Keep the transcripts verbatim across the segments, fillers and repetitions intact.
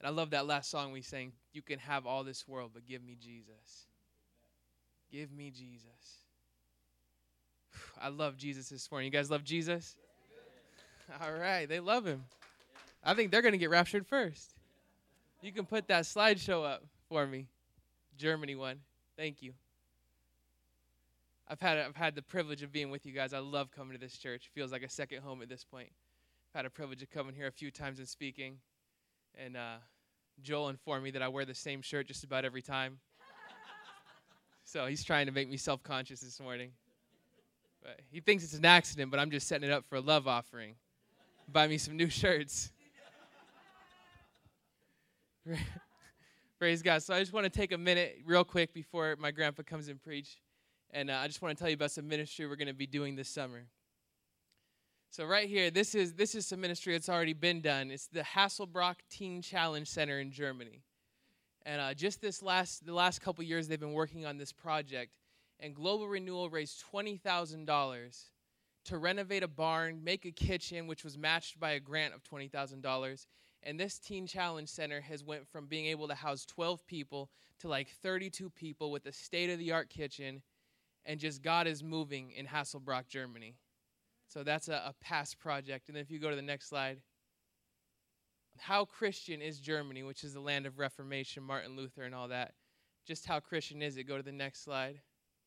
And I love that last song we sang, you can have all this world, but give me Jesus. Give me Jesus. I love Jesus this morning. You guys love Jesus? All right, they love him. I think they're going to get raptured first. You can put that slideshow up for me. Germany one. Thank you. I've had I've had the privilege of being with you guys. I love coming to this church. It feels like a second home at this point. I've had a privilege of coming here a few times and speaking. And uh, Joel informed me that I wear the same shirt just about every time. So he's trying to make me self-conscious this morning. But he thinks it's an accident, but I'm just setting it up for a love offering. Buy me some new shirts. Praise God. So I just want to take a minute real quick before my grandpa comes and preach. And uh, I just want to tell you about some ministry we're going to be doing this summer. So right here, this is this is some ministry that's already been done. It's the Hasselbrock Teen Challenge Center in Germany. And uh, just this last the last couple years, they've been working on this project. And Global Renewal raised twenty thousand dollars to renovate a barn, make a kitchen, which was matched by a grant of twenty thousand dollars. And this Teen Challenge Center has went from being able to house twelve people to like thirty-two people with a state-of-the-art kitchen. And just God is moving in Hasselbrock, Germany. So that's a, a past project. And then if you go to the next slide. How Christian is Germany, which is the land of Reformation, Martin Luther and all that. Just how Christian is it? Go to the next slide.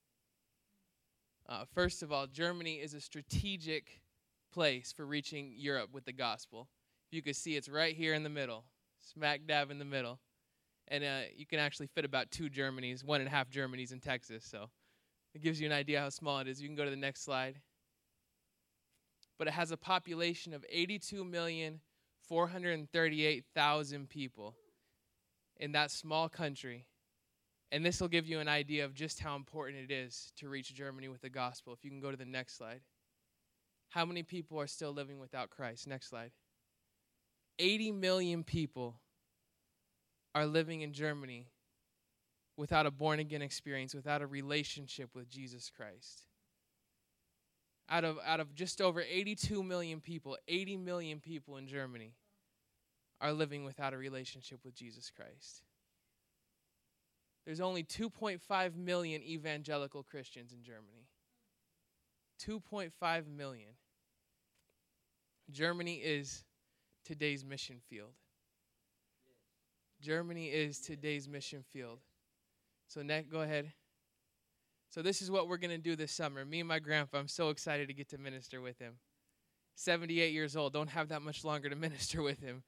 Uh, first of all, Germany is a strategic place for reaching Europe with the gospel. You can see it's right here in the middle, smack dab in the middle. And uh, you can actually fit about two Germanys, one and a half Germanys in Texas. So it gives you an idea how small it is. You can go to the next slide. But it has a population of eighty-two million, four hundred thirty-eight thousand people in that small country. And this will give you an idea of just how important it is to reach Germany with the gospel. If you can go to the next slide. How many people are still living without Christ? Next slide. eighty million people are living in Germany without a born-again experience, without a relationship with Jesus Christ. Out of, out of just over eighty-two million people, eighty million people in Germany are living without a relationship with Jesus Christ. There's only two point five million evangelical Christians in Germany. two point five million. Germany is today's mission field. Germany is today's mission field. So, Nick, go ahead. So this is what we're going to do this summer. Me and my grandpa, I'm so excited to get to minister with him. seventy-eight years old, don't have that much longer to minister with him.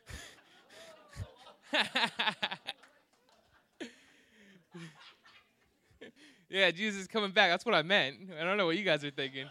Yeah, Jesus is coming back. That's what I meant. I don't know what you guys are thinking.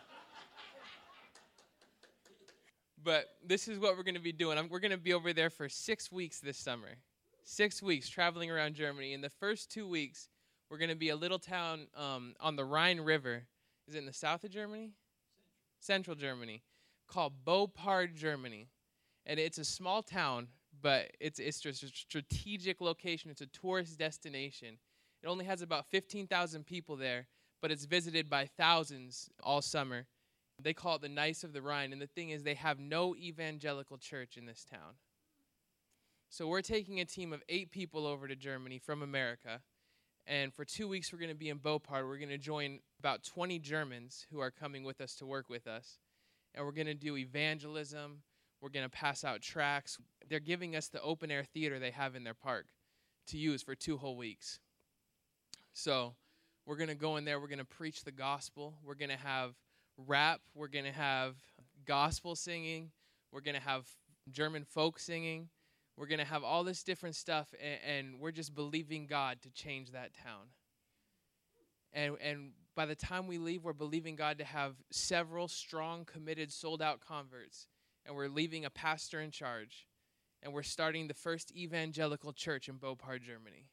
But this is what we're going to be doing. I'm, we're going to be over there for six weeks this summer. Six weeks traveling around Germany. In the first two weeks, we're going to be a little town um, on the Rhine River. Is it in the south of Germany? Central, Central Germany. Called Boppard, Germany. And it's a small town, but it's, it's just a strategic location. It's a tourist destination. It only has about fifteen thousand people there, but it's visited by thousands all summer. They call it the Nice of the Rhine, and the thing is they have no evangelical church in this town. So we're taking a team of eight people over to Germany from America, and for two weeks we're going to be in Boppard. We're going to join about twenty Germans who are coming with us to work with us, and we're going to do evangelism. We're going to pass out tracts. They're giving us the open-air theater they have in their park to use for two whole weeks. So we're going to go in there. We're going to preach the gospel. We're going to have rap. We're going to have gospel singing. We're going to have German folk singing. We're going to have all this different stuff, and, and we're just believing God to change that town. And, and by the time we leave, we're believing God to have several strong, committed, sold-out converts, and we're leaving a pastor in charge, and we're starting the first evangelical church in Boppard, Germany.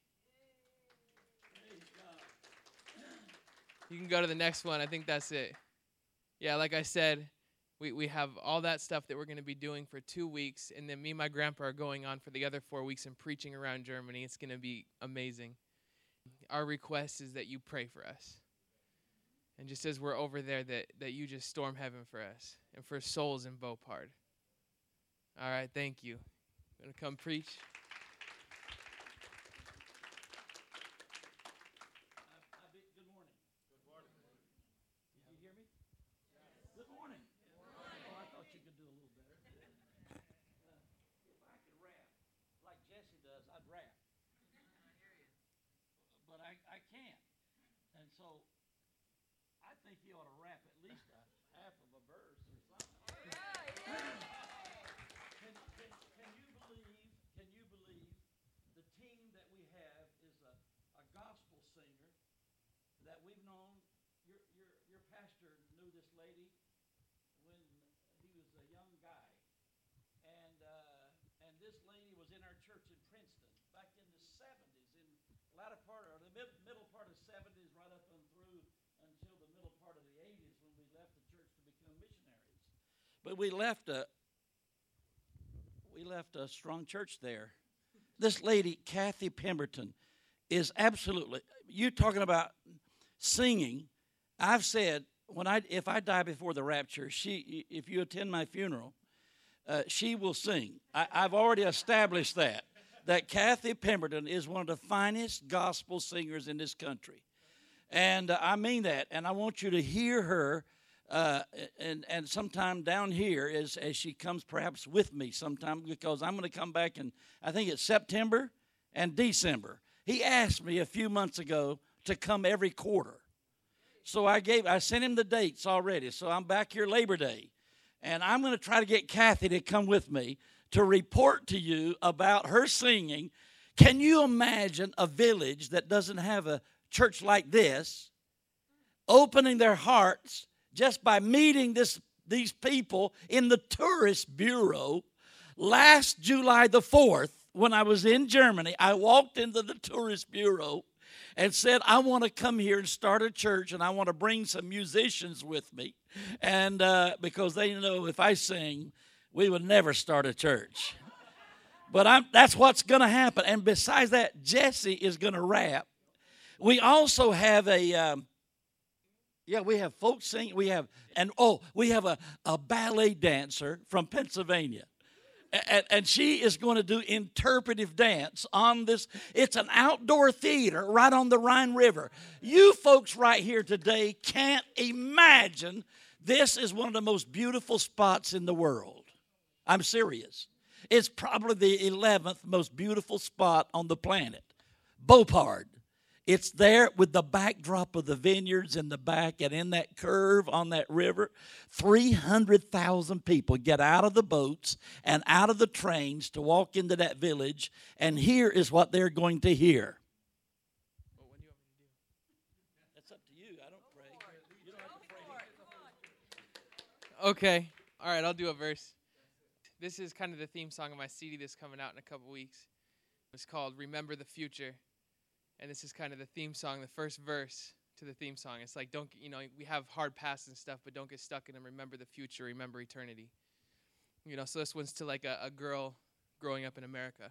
You can go to the next one. I think that's it. Yeah, like I said, we, we have all that stuff that we're going to be doing for two weeks, and then me and my grandpa are going on for the other four weeks and preaching around Germany. It's going to be amazing. Our request is that you pray for us. And just as we're over there, that, that you just storm heaven for us and for souls in Boppard. All right, thank you. I'm going to come preach. so I think you ought to rap at least a half of a verse or something. Can, can, can you believe, can you believe the team that we have is a, a gospel singer that we've known? Your, your, your pastor knew this lady when he was a young guy. And, uh, and this lady was in our church in Princeton back in the seventies, in the latter part, or the mid, middle part of the seventies, right up and through until the middle part of the eighties when we left the church to become missionaries. But we left a, we left a strong church there. This lady, Kathy Pemberton, is absolutely, you talking about singing. I've said, when I if I die before the rapture, she if you attend my funeral, uh, she will sing. I, I've already established that, that Kathy Pemberton is one of the finest gospel singers in this country. And uh, I mean that, and I want you to hear her, uh, and, and sometime down here as, as she comes perhaps with me sometime, because I'm going to come back in, I think it's September and December. He asked me a few months ago to come every quarter. So I gave, I sent him the dates already. So I'm back here Labor Day. And I'm going to try to get Kathy to come with me to report to you about her singing. Can you imagine a village that doesn't have a church like this opening their hearts just by meeting this these people in the tourist bureau? Last July the fourth, when I was in Germany, I walked into the tourist bureau and said, I want to come here and start a church, and I want to bring some musicians with me. And uh, because they know if I sing, we would never start a church. But I'm, that's what's going to happen. And besides that, Jesse is going to rap. We also have a, um, yeah, we have folk singing. We have, and oh, we have a, a ballet dancer from Pennsylvania. And, and she is going to do interpretive dance on this. It's an outdoor theater right on the Rhine River. You folks right here today can't imagine this is one of the most beautiful spots in the world. I'm serious. It's probably the eleventh most beautiful spot on the planet. Beauport. It's there with the backdrop of the vineyards in the back, and in that curve on that river, three hundred thousand people get out of the boats and out of the trains to walk into that village, and here is what they're going to hear. Well, when do you want me to do? That's up to you. I don't pray. You don't have to pray. Okay. All right, I'll do a verse. This is kind of the theme song of my C D that's coming out in a couple weeks. It's called Remember the Future. And this is kind of the theme song, the first verse to the theme song. It's like, don't, you know, we have hard pasts and stuff, but don't get stuck in them. Remember the future, remember eternity. You know, so this one's to like a, a girl growing up in America.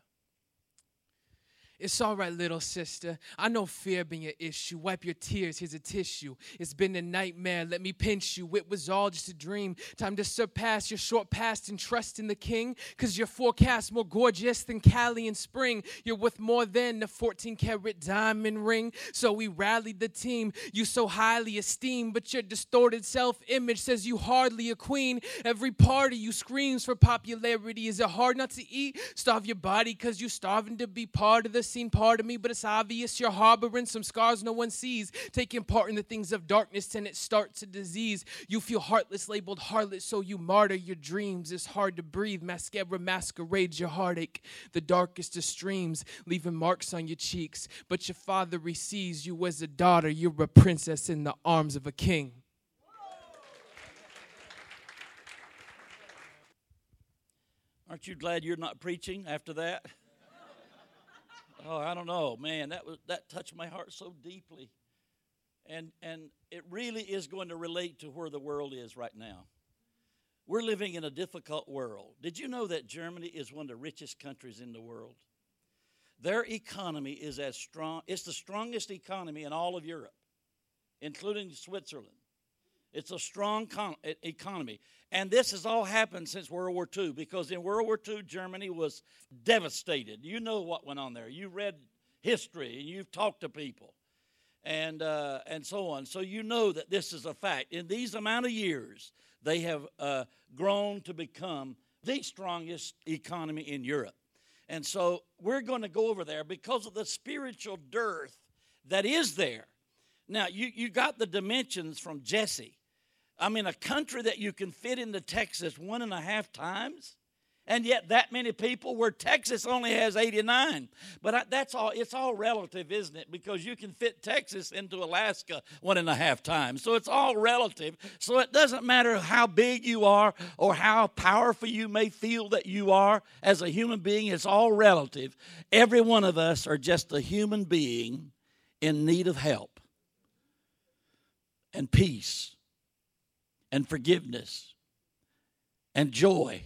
It's all right, little sister. I know fear been your issue. Wipe your tears, here's a tissue. It's been a nightmare, let me pinch you. It was all just a dream. Time to surpass your short past and trust in the king. Cause your forecast more gorgeous than Cali in spring. You're worth more than a fourteen karat diamond ring. So we rallied the team. You so highly esteemed, but your distorted self-image says you hardly a queen. Every part of you screams for popularity. Is it hard not to eat? Starve your body cause you starving to be part of the seen part of me, but it's obvious you're harboring some scars no one sees, taking part in the things of darkness, and it starts a disease. You feel heartless, labeled harlot, so you martyr your dreams. It's hard to breathe. Mascara masquerades your heartache, the darkest of streams, leaving marks on your cheeks. But your father receives you as a daughter. You're a princess in the arms of a king. Aren't you glad you're not preaching after that? Oh, I don't know, man. That was that touched my heart so deeply, and and it really is going to relate to where the world is right now. We're living in a difficult world. Did you know that Germany is one of the richest countries in the world? Their economy is as strong. It's the strongest economy in all of Europe, including Switzerland. It's a strong con- economy. And this has all happened since World War Two, because in World War Two, Germany was devastated. You know what went on there. You read history, and you've talked to people, and uh, and so on. So you know that this is a fact. In these amount of years, they have uh, grown to become the strongest economy in Europe. And so we're going to go over there because of the spiritual dearth that is there. Now, you, you got the dimensions from Jesse. I mean, a country that you can fit into Texas one and a half times, and yet that many people, where Texas only has eighty-nine. But I, that's all. It's all relative, isn't it? Because you can fit Texas into Alaska one and a half times. So it's all relative. So it doesn't matter how big you are or how powerful you may feel that you are as a human being. It's all relative. Every one of us are just a human being in need of help and peace and forgiveness and joy.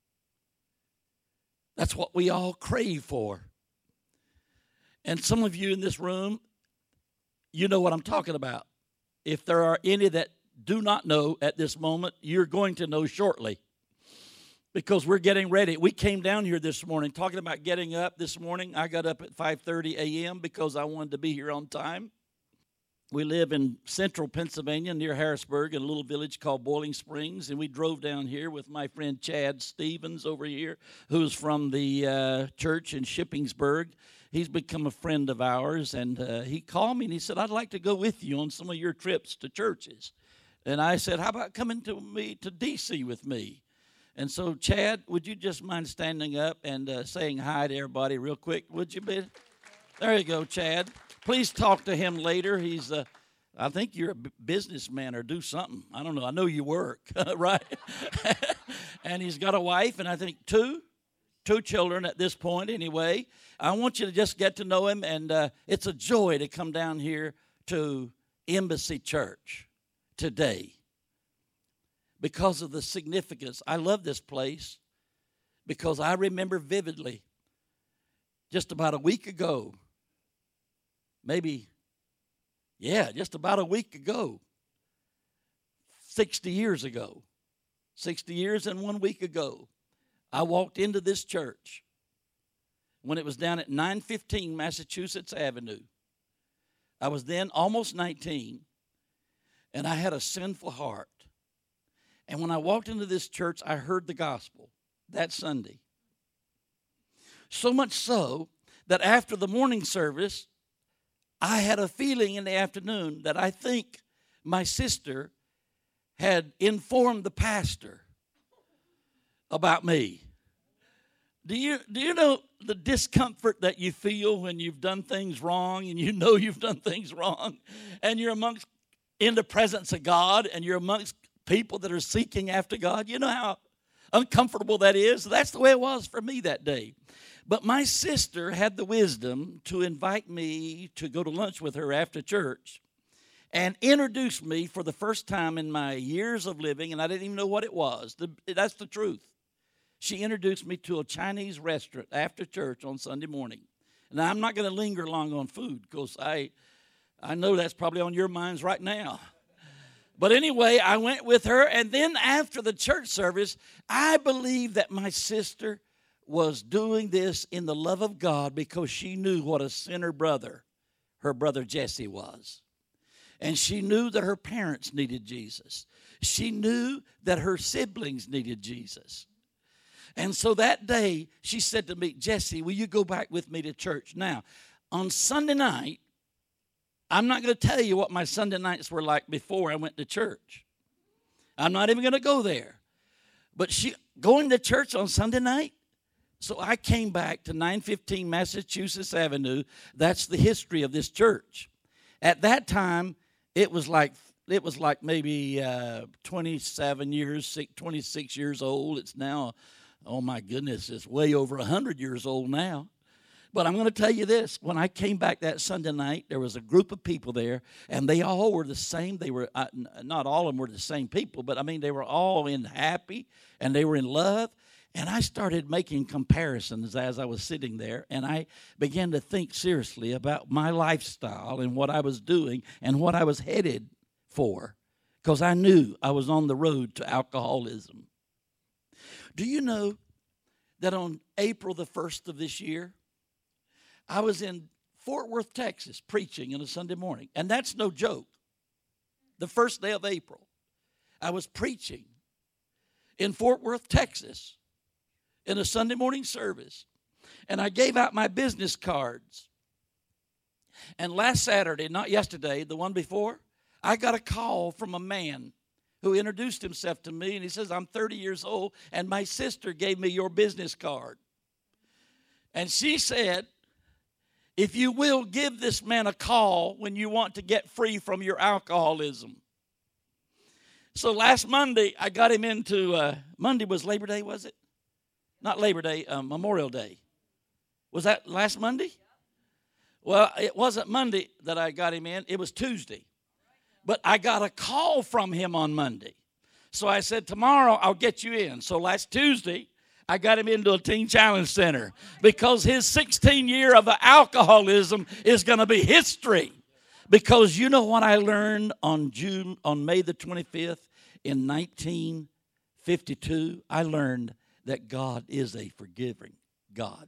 That's what we all crave for. And some of you in this room, you know what I'm talking about. If there are any that do not know at this moment, you're going to know shortly. Because we're getting ready. We came down here this morning talking about getting up this morning. I got up at five thirty a.m. because I wanted to be here on time. We live in central Pennsylvania near Harrisburg in a little village called Boiling Springs, and we drove down here with my friend Chad Stevens over here, who's from the uh, church in Shippensburg. He's become a friend of ours, and uh, he called me and he said, I'd like to go with you on some of your trips to churches. And I said, how about coming to me to D C with me? And so, Chad, would you just mind standing up and uh, saying hi to everybody real quick, would you be? There you go, Chad. Please talk to him later. He's, uh, I think you're a b- businessman or do something. I don't know. I know you work, right? And he's got a wife and I think two, two children at this point anyway. I want you to just get to know him, and uh, it's a joy to come down here to Embassy Church today because of the significance. I love this place because I remember vividly just about a week ago, maybe, yeah, just about a week ago, sixty years ago, sixty years and one week ago, I walked into this church when it was down at nine fifteen Massachusetts Avenue. I was then almost nineteen, and I had a sinful heart. And when I walked into this church, I heard the gospel that Sunday. So much so that after the morning service, I had a feeling in the afternoon that I think my sister had informed the pastor about me. Do you, do you know the discomfort that you feel when you've done things wrong and you know you've done things wrong and you're amongst, in the presence of God, and you're amongst people that are seeking after God? You know how uncomfortable that is? That's the way it was for me that day. But my sister had the wisdom to invite me to go to lunch with her after church and introduce me for the first time in my years of living, and I didn't even know what it was. The, that's the truth. She introduced me to a Chinese restaurant after church on Sunday morning. Now, I'm not going to linger long on food because I, I know that's probably on your minds right now. But anyway, I went with her, and then after the church service, I believe that my sister was doing this in the love of God because she knew what a sinner brother her brother Jesse was. And she knew that her parents needed Jesus. She knew that her siblings needed Jesus. And so that day, she said to me, Jesse, will you go back with me to church? Now, on Sunday night, I'm not going to tell you what my Sunday nights were like before I went to church. I'm not even going to go there. But she going to church on Sunday night, so I came back to nine fifteen Massachusetts Avenue. That's the history of this church. At that time, it was like it was like maybe uh, twenty-seven years, twenty-six years old. It's now, oh my goodness, it's way over one hundred years old now. But I'm going to tell you this. When I came back that Sunday night, there was a group of people there, and they all were the same. They were, uh, not all of them were the same people, but I mean, they were all in happy, and they were in love. And I started making comparisons as I was sitting there, and I began to think seriously about my lifestyle and what I was doing and what I was headed for, because I knew I was on the road to alcoholism. Do you know that on April the first of this year, I was in Fort Worth, Texas, preaching on a Sunday morning, and that's no joke. The first day of April, I was preaching in Fort Worth, Texas, in a Sunday morning service, and I gave out my business cards. And last Saturday, not yesterday, the one before, I got a call from a man who introduced himself to me, and he says, I'm thirty years old, and my sister gave me your business card. And she said, if you will, give this man a call when you want to get free from your alcoholism. So last Monday, I got him into, uh, Monday was Labor Day, was it? Not Labor Day, uh, Memorial Day. Was that last Monday? Well, it wasn't Monday that I got him in. It was Tuesday. But I got a call from him on Monday. So I said, tomorrow I'll get you in. So last Tuesday, I got him into a Teen Challenge Center because his sixteen year of alcoholism is going to be history. Because you know what I learned on June, on May the twenty-fifth in nineteen fifty-two? I learned that God is a forgiving God.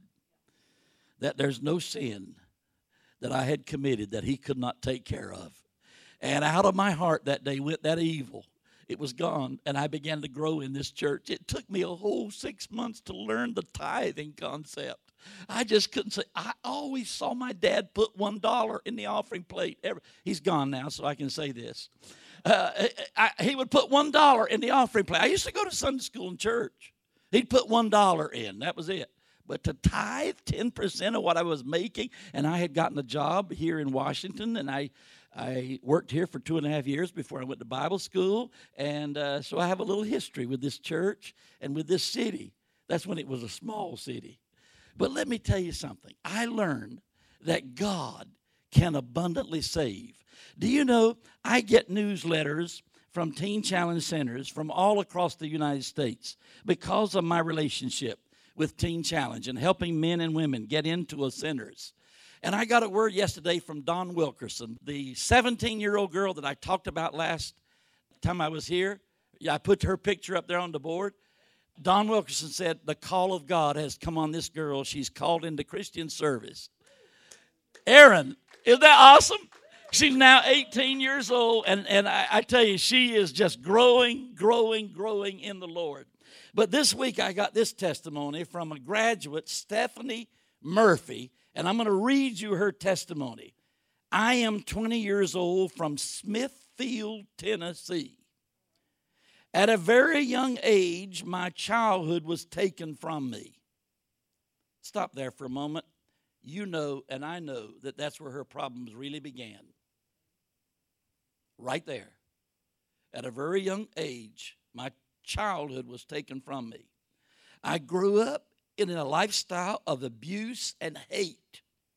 That there's no sin that I had committed that he could not take care of. And out of my heart that day went that evil. It was gone, and I began to grow in this church. It took me a whole six months to learn the tithing concept. I just couldn't say. I always saw my dad put one dollar in the offering plate. He's gone now, so I can say this. Uh, I, he would put one dollar in the offering plate. I used to go to Sunday school in church. He'd put one dollar in. That was it. But to tithe ten percent of what I was making, and I had gotten a job here in Washington, and I I worked here for two and a half years before I went to Bible school, and uh, so I have a little history with this church and with this city. That's when it was a small city. But let me tell you something. I learned that God can abundantly save. Do you know, I get newsletters from Teen Challenge Centers from all across the United States because of my relationship with Teen Challenge and helping men and women get into a centers. And I got a word yesterday from Dawn Wilkerson, the seventeen-year-old girl that I talked about last time I was here. Yeah, I put her picture up there on the board. Dawn Wilkerson said, the call of God has come on this girl. She's called into Christian service. Aaron, isn't that awesome? She's now eighteen years old, and, and I, I tell you, she is just growing, growing, growing in the Lord. But this week I got this testimony from a graduate, Stephanie Murphy, and I'm going to read you her testimony. I am twenty years old from Smithfield, Tennessee. At a very young age, my childhood was taken from me. Stop there for a moment. You know, and I know, that that's where her problems really began. Right there. At a very young age, my childhood was taken from me. I grew up in a lifestyle of abuse and hate.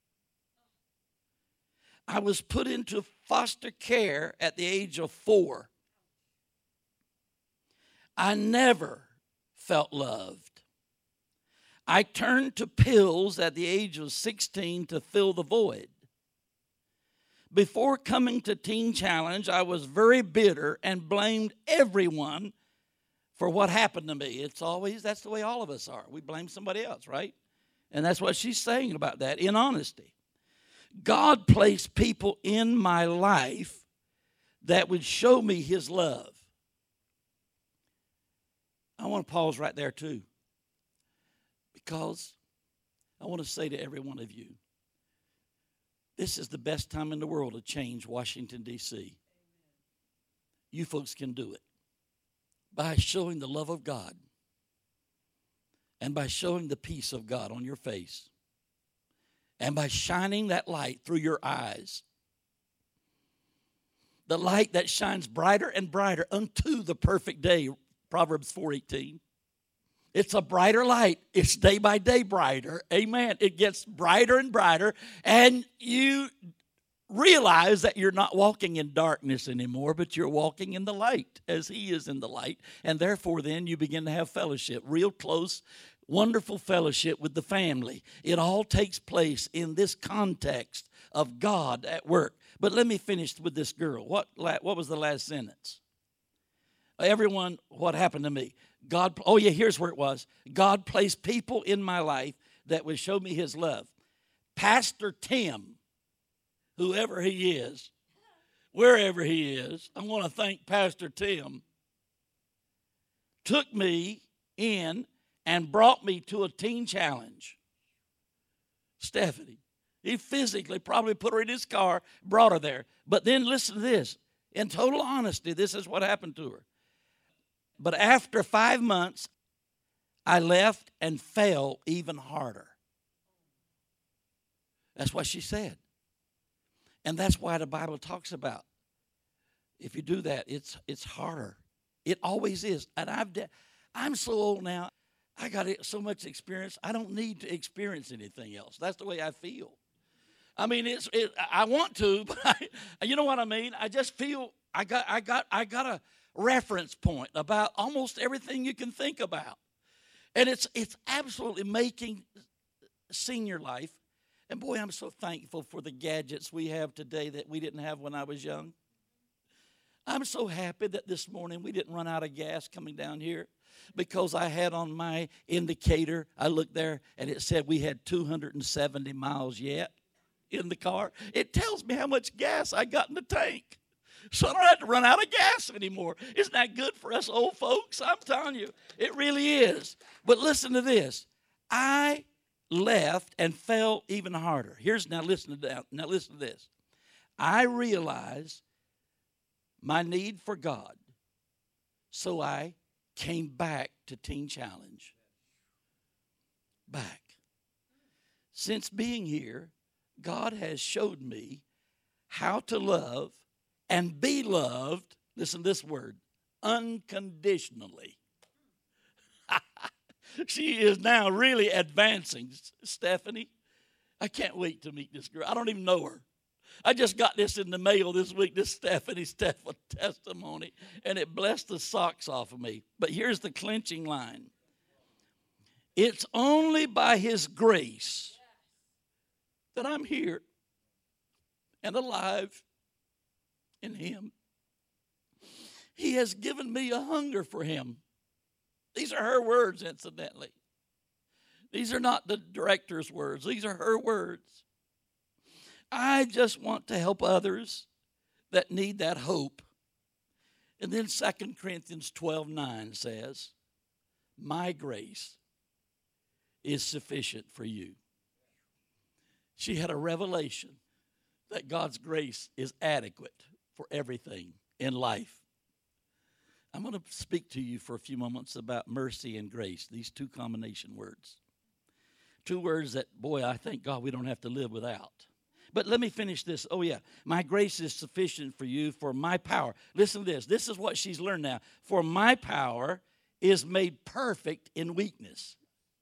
I was put into foster care at the age of four. I never felt loved. I turned to pills at the age of sixteen to fill the void. Before coming to Teen Challenge, I was very bitter and blamed everyone for what happened to me. It's always, that's the way all of us are. We blame somebody else, right? And that's what she's saying about that, in honesty. God placed people in my life that would show me his love. I want to pause right there too, because I want to say to every one of you, this is the best time in the world to change Washington, D C You folks can do it by showing the love of God and by showing the peace of God on your face and by shining that light through your eyes. The light that shines brighter and brighter unto the perfect day, Proverbs four eighteen. It's a brighter light. It's day by day brighter. Amen. It gets brighter and brighter, and you realize that you're not walking in darkness anymore, but you're walking in the light as he is in the light. And therefore, then you begin to have fellowship, real close, wonderful fellowship with the family. It all takes place in this context of God at work. But let me finish with this girl. What, what was the last sentence? Everyone, what happened to me? God, oh yeah, here's where it was. God placed people in my life that would show me his love. Pastor Tim, whoever he is, wherever he is, I want to thank Pastor Tim, took me in and brought me to a Teen Challenge. Stephanie, He physically probably put her in his car, brought her there. But then listen to this. In total honesty, this is what happened to her. But after five months, I left and fell even harder. That's what she said. And that's why the Bible talks about, if you do that, it's it's harder. It always is. And I've de- I'm so old now, I got so much experience, I don't need to experience anything else. That's the way I feel. I mean, it's it, I want to, but I, you know what I mean? I just feel I got I got I got a reference point about almost everything you can think about. And it's it's absolutely making senior life. And boy, I'm so thankful for the gadgets we have today that we didn't have when I was young. I'm so happy that this morning we didn't run out of gas coming down here, because I had on my indicator, I looked there and it said we had two hundred seventy miles yet in the car. It tells me how much gas I got in the tank. So I don't have to run out of gas anymore. Isn't that good for us old folks? I'm telling you, it really is. But listen to this. I left and fell even harder. Here's now listen to that. Now listen to this. I realized my need for God, so I came back to Teen Challenge. Back. Since being here, God has showed me how to love and be loved, listen to this word, unconditionally. She is now really advancing, Stephanie. I can't wait to meet this girl. I don't even know her. I just got this in the mail this week, this Stephanie's testimony, and it blessed the socks off of me. But here's the clinching line. It's only by His grace that I'm here and alive in Him. He has given me a hunger for Him. These are her words, incidentally. These are not the director's words. These are her words. I just want to help others that need that hope. And then Second Corinthians twelve nine says, my grace is sufficient for you. She had a revelation that God's grace is adequate for everything in life. I'm going to speak to you for a few moments about mercy and grace, these two combination words. Two words that, boy, I thank God we don't have to live without. But let me finish this. Oh, yeah. My grace is sufficient for you, for my power. Listen to this. This is what she's learned now. For my power is made perfect in weakness.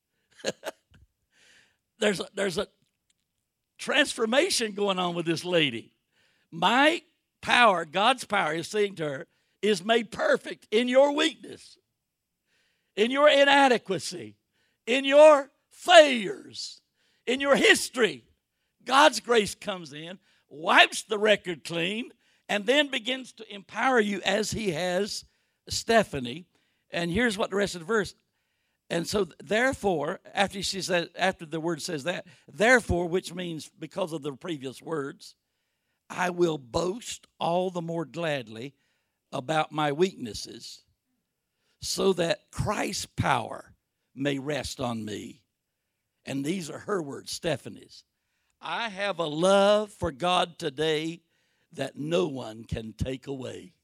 there's, a, there's a transformation going on with this lady. My power, God's power, is saying to her, is made perfect in your weakness, in your inadequacy, in your failures, in your history. God's grace comes in, wipes the record clean, and then begins to empower you as He has Stephanie. And here's what the rest of the verse. And so, therefore, after she said, after the word says that, therefore, which means because of the previous words, I will boast all the more gladly about my weaknesses, so that Christ's power may rest on me. And these are her words, Stephanie's. I have a love for God today that no one can take away.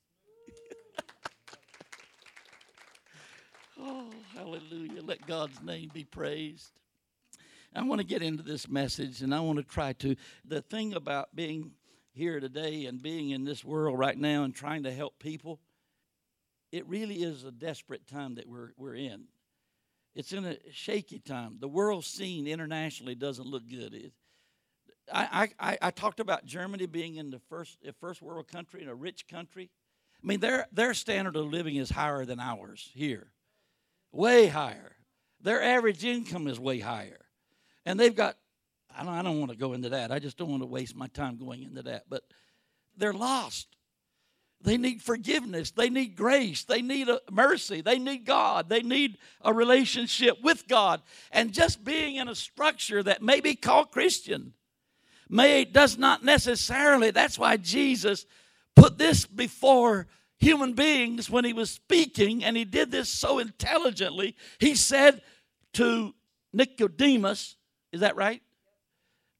Oh, hallelujah. Let God's name be praised. I want to get into this message, and I want to try to. The thing about being here today and being in this world right now and trying to help people, it really is a desperate time that we're we're in. It's in a shaky time. The world scene internationally doesn't look good. It, I, I, I talked about Germany being in the first first world country, in a rich country. I mean, their their standard of living is higher than ours here, way higher. Their average income is way higher, and they've got. I don't, I don't want to go into that. I just don't want to waste my time going into that. But they're lost. They need forgiveness. They need grace. They need a mercy. They need God. They need a relationship with God. And just being in a structure that may be called Christian may does not necessarily. That's why Jesus put this before human beings when He was speaking, and He did this so intelligently. He said to Nicodemus, is that right?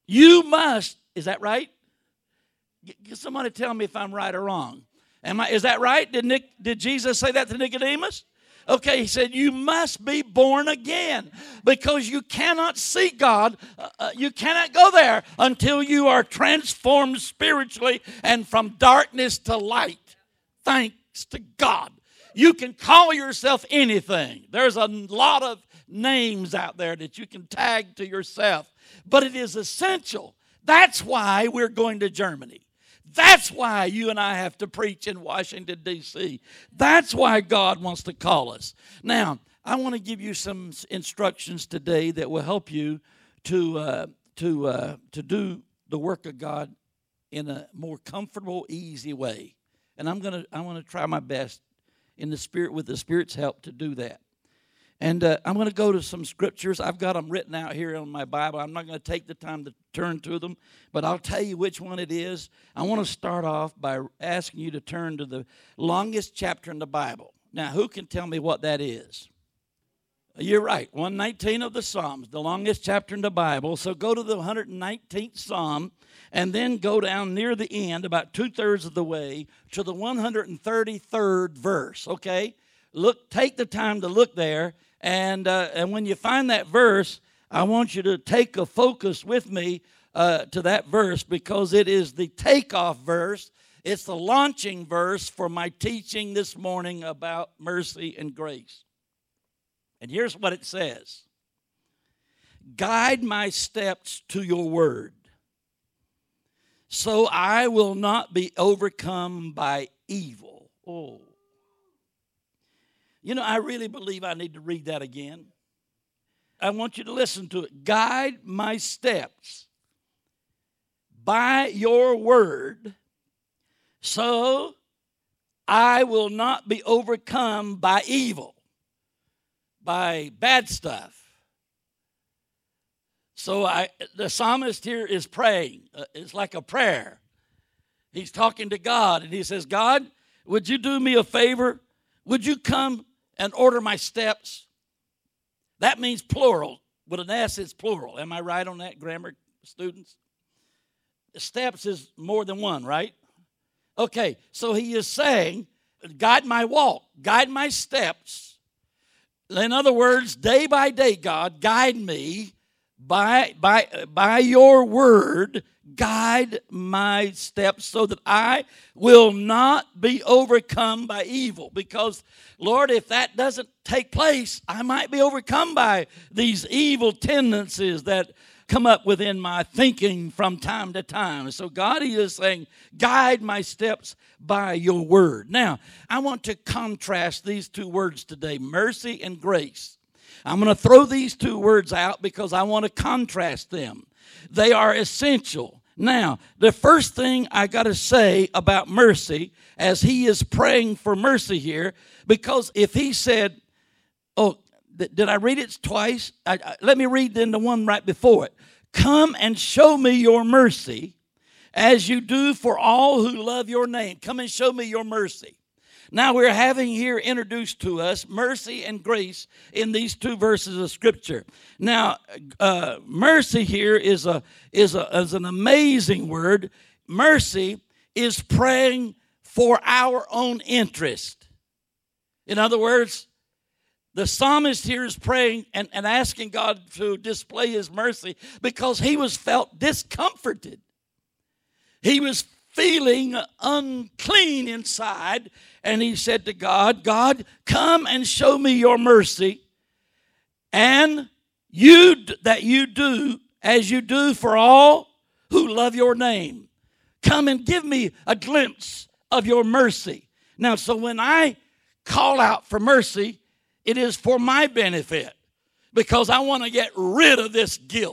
You must, is that right? G- Somebody tell me if I'm right or wrong. Am I, is that right? Did, Nick, did Jesus say that to Nicodemus? Okay, he said, you must be born again because you cannot see God. Uh, uh, you cannot go there until you are transformed spiritually and from darkness to light. Thanks to God. You can call yourself anything. There's a lot of names out there that you can tag to yourself, but it is essential. That's why we're going to Germany. That's why you and I have to preach in Washington, D C That's why God wants to call us. Now, I want to give you some instructions today that will help you to uh, to uh, to do the work of God in a more comfortable, easy way. And I'm gonna I want to try my best in the Spirit, with the Spirit's help, to do that. And uh, I'm going to go to some scriptures. I've got them written out here on my Bible. I'm not going to take the time to turn to them, but I'll tell you which one it is. I want to start off by asking you to turn to the longest chapter in the Bible. Now, who can tell me what that is? You're right, one nineteen of the Psalms, the longest chapter in the Bible. So go to the one hundred nineteenth Psalm, and then go down near the end, about two-thirds of the way, to the one hundred thirty-third verse, okay? Look, take the time to look there. And uh, and when you find that verse, I want you to take a focus with me uh, to that verse, because it is the takeoff verse. It's the launching verse for my teaching this morning about mercy and grace. And here's what it says. Guide my steps to your word, so I will not be overcome by evil. Oh. You know, I really believe I need to read that again. I want you to listen to it. Guide my steps by your word, so I will not be overcome by evil, by bad stuff. So I, the psalmist here is praying. Uh, it's like a prayer. He's talking to God, and he says, God, would you do me a favor? Would you come and order my steps? That means plural. With an S, it's plural. Am I right on that, grammar students? Steps is more than one, right? Okay, so he is saying, guide my walk, guide my steps. In other words, day by day, God, guide me by, by, by your word. Guide my steps so that I will not be overcome by evil. Because, Lord, if that doesn't take place, I might be overcome by these evil tendencies that come up within my thinking from time to time. So God, he is saying, guide my steps by your word. Now, I want to contrast these two words today, mercy and grace. I'm going to throw these two words out because I want to contrast them. They are essential. Now, the first thing I got to say about mercy, as he is praying for mercy here, because if he said, oh, th- did I read it twice? I, I, let me read then the one right before it. Come and show me your mercy as you do for all who love your name. Come and show me your mercy. Now we're having here introduced to us mercy and grace in these two verses of Scripture. Now, uh, mercy here is a is a is an amazing word. Mercy is praying for our own interest. In other words, the psalmist here is praying and, and asking God to display his mercy because he was felt discomforted. He was feeling unclean inside, and he said to God, God, come and show me your mercy, and you that you do as you do for all who love your name. Come and give me a glimpse of your mercy. Now, so when I call out for mercy, it is for my benefit because I want to get rid of this guilt.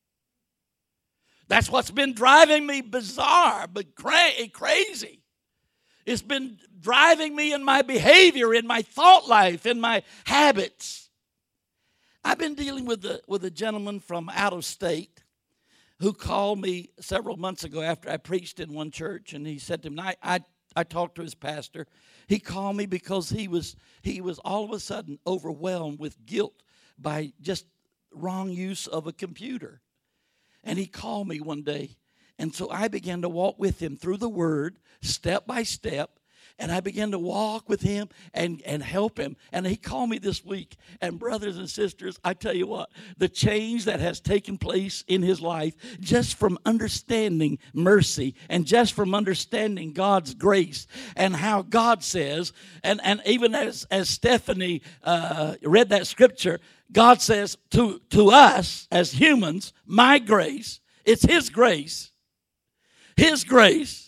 That's what's been driving me bizarre, but cra- crazy. It's been driving me in my behavior, in my thought life, in my habits. I've been dealing with a, with a gentleman from out of state who called me several months ago after I preached in one church, and he said to me, I, I, I talked to his pastor. He called me because he was he was all of a sudden overwhelmed with guilt by just wrong use of a computer. And he called me one day. And so I began to walk with him through the Word, step by step. And I began to walk with him and, and help him. And he called me this week. And brothers and sisters, I tell you what, the change that has taken place in his life just from understanding mercy and just from understanding God's grace and how God says, and, and even as, as Stephanie uh, read that scripture, God says to, to us as humans, my grace, it's his grace, his grace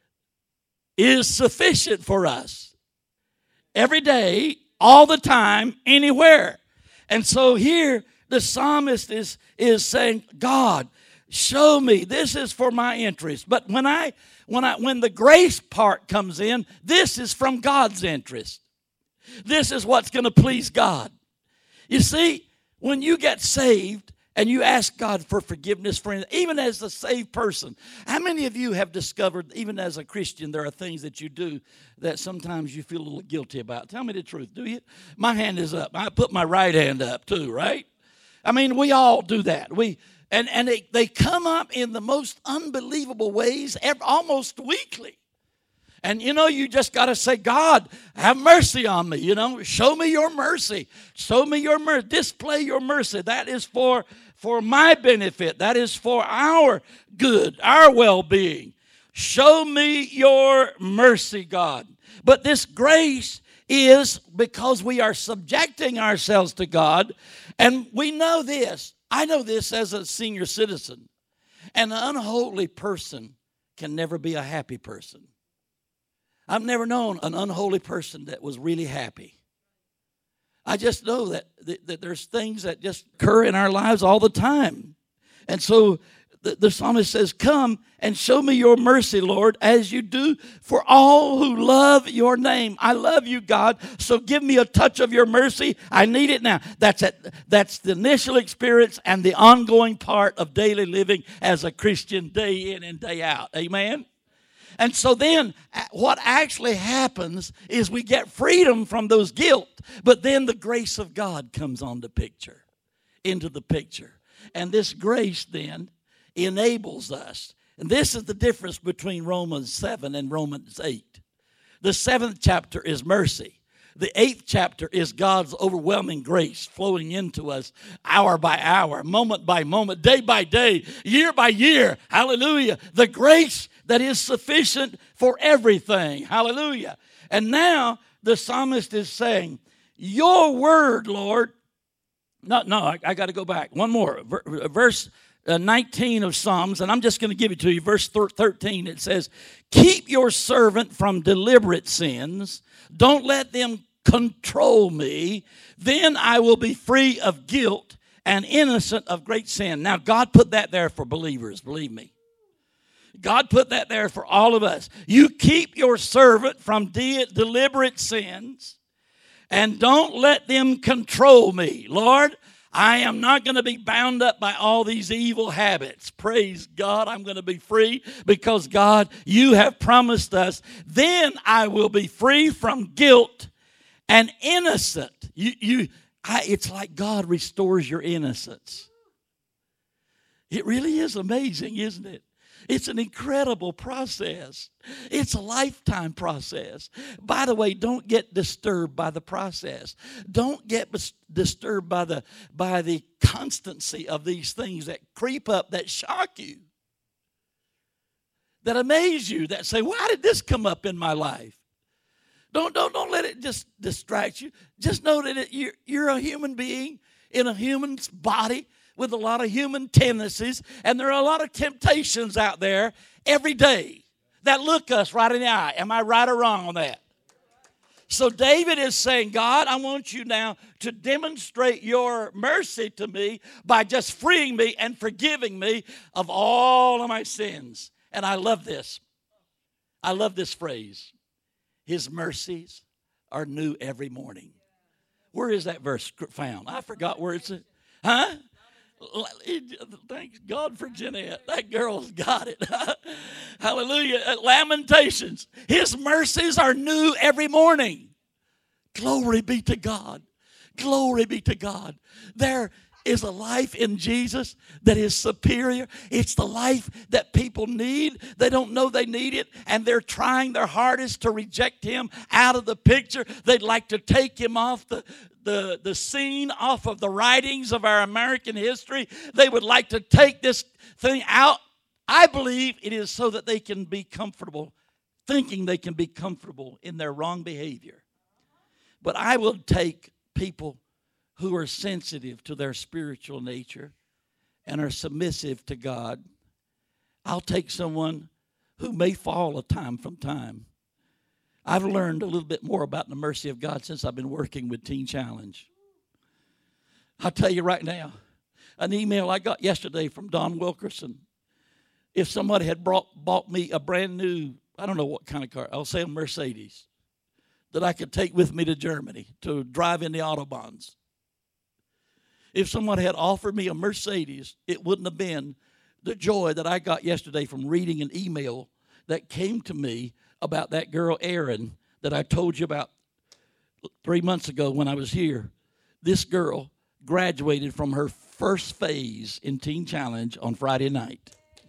is sufficient for us every day, all the time, anywhere. And so here the psalmist is, is saying, God, show me. This is for my interest. But when I when I when the grace part comes in, this is from God's interest. This is what's going to please God. You see, when you get saved, and you ask God for forgiveness for anything, even as a saved person. How many of you have discovered, even as a Christian, there are things that you do that sometimes you feel a little guilty about? Tell me the truth, do you? My hand is up. I put my right hand up too, right? I mean, we all do that. We and and they, they come up in the most unbelievable ways, every, almost weekly. And, you know, you just got to say, God, have mercy on me. You know, show me your mercy. Show me your mercy. Display your mercy. That is for, for my benefit. That is for our good, our well-being. Show me your mercy, God. But this grace is because we are subjecting ourselves to God. And we know this. I know this as a senior citizen. An unholy person can never be a happy person. I've never known an unholy person that was really happy. I just know that, that, that there's things that just occur in our lives all the time. And so the, the psalmist says, come and show me your mercy, Lord, as you do for all who love your name. I love you, God, so give me a touch of your mercy. I need it now. That's it. That's the initial experience and the ongoing part of daily living as a Christian day in and day out. Amen? And so then what actually happens is we get freedom from those guilt, but then the grace of God comes on the picture, into the picture. And this grace then enables us. And this is the difference between Romans seven and Romans eight. The seventh chapter is mercy. The eighth chapter is God's overwhelming grace flowing into us hour by hour, moment by moment, day by day, year by year. Hallelujah. The grace that is sufficient for everything. Hallelujah. And now the psalmist is saying, your word, Lord. No, no, I, I got to go back. One more. Verse uh, nineteen of Psalms, and I'm just going to give it to you. Verse thirteen, it says, keep your servant from deliberate sins. Don't let them control me. Then I will be free of guilt and innocent of great sin. Now, God put that there for believers, believe me. God put that there for all of us. You keep your servant from de- deliberate sins and don't let them control me. Lord, I am not going to be bound up by all these evil habits. Praise God, I'm going to be free because, God, you have promised us. Then I will be free from guilt and innocent. You, you, I, it's like God restores your innocence. It really is amazing, isn't it? It's an incredible process. It's a lifetime process. By the way, don't get disturbed by the process. Don't get disturbed by the, by the constancy of these things that creep up, that shock you, that amaze you, that say, why did this come up in my life? Don't, don't, don't let it just distract you. Just know that it, you're, you're a human being in a human's body with a lot of human tendencies, and there are a lot of temptations out there every day that look us right in the eye. Am I right or wrong on that? So David is saying, God, I want you now to demonstrate your mercy to me by just freeing me and forgiving me of all of my sins. And I love this. I love this phrase. His mercies are new every morning. Where is that verse found? I forgot where it's at. Huh? Thank God for Jeanette. That girl's got it. Hallelujah. Lamentations. His mercies are new every morning. Glory be to God. Glory be to God. They're is a life in Jesus that is superior. It's the life that people need. They don't know they need it, and they're trying their hardest to reject him out of the picture. They'd like to take him off the, the, the scene, off of the writings of our American history. They would like to take this thing out. I believe it is so that they can be comfortable, thinking they can be comfortable in their wrong behavior. But I will take people who are sensitive to their spiritual nature and are submissive to God. I'll take someone who may fall a time from time. I've learned a little bit more about the mercy of God since I've been working with Teen Challenge. I'll tell you right now, an email I got yesterday from Don Wilkerson. If somebody had brought, bought me a brand new, I don't know what kind of car, I'll say a Mercedes, that I could take with me to Germany to drive in the Autobahns. If someone had offered me a Mercedes, it wouldn't have been the joy that I got yesterday from reading an email that came to me about that girl, Erin, that I told you about three months ago when I was here. This girl graduated from her first phase in Teen Challenge on Friday night.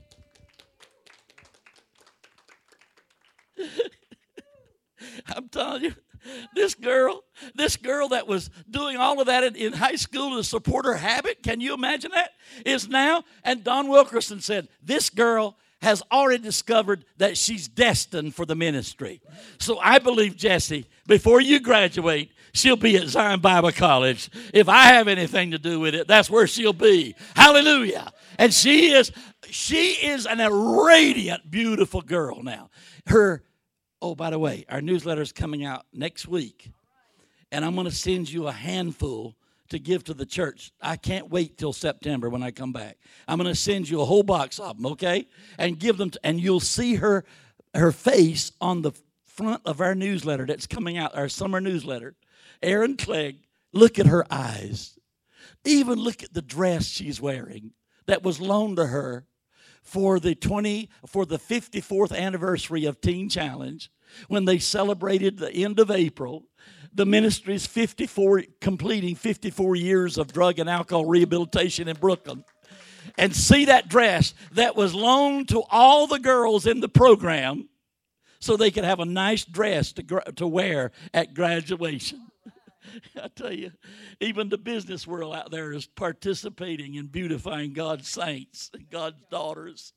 I'm telling you, this girl, this girl that was doing all of that in, in high school to support her habit, can you imagine that? Is now, and Don Wilkerson said, this girl has already discovered that she's destined for the ministry. So I believe, Jesse, before you graduate, she'll be at Zion Bible College. If I have anything to do with it, that's where she'll be. Hallelujah. And she is, she is an, a radiant, beautiful girl now. Her Oh, by the way, our newsletter is coming out next week, and I'm going to send you a handful to give to the church. I can't wait till September when I come back. I'm going to send you a whole box of them, okay? And give them, to, and you'll see her, her face on the front of our newsletter that's coming out, our summer newsletter. Erin Clegg, look at her eyes. Even look at the dress she's wearing that was loaned to her for the twenty for the fifty-fourth anniversary of Teen Challenge, when they celebrated the end of April, the ministry's fifty-four completing fifty-four years of drug and alcohol rehabilitation in Brooklyn. And see that dress that was loaned to all the girls in the program so they could have a nice dress to to wear at graduation. I tell you, even the business world out there is participating in beautifying God's saints and God's daughters.